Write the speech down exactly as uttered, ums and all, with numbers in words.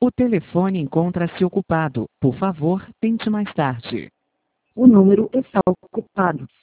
O telefone encontra-se ocupado. Por favor, tente mais tarde. O número está ocupado.